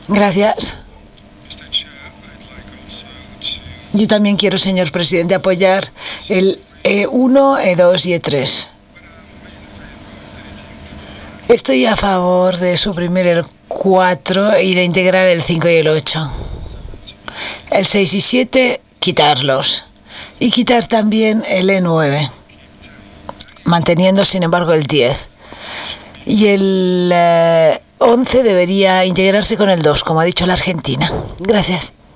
Gracias. Yo también quiero, señor presidente, apoyar el E1, E2 y E3. Estoy a favor de suprimir el 4 y de integrar el 5 y el 8. El 6 y 7, quitarlos. Y quitar también el E9, manteniendo sin embargo el 10. Y el 11 debería integrarse con el 2, como ha dicho la Argentina. Gracias.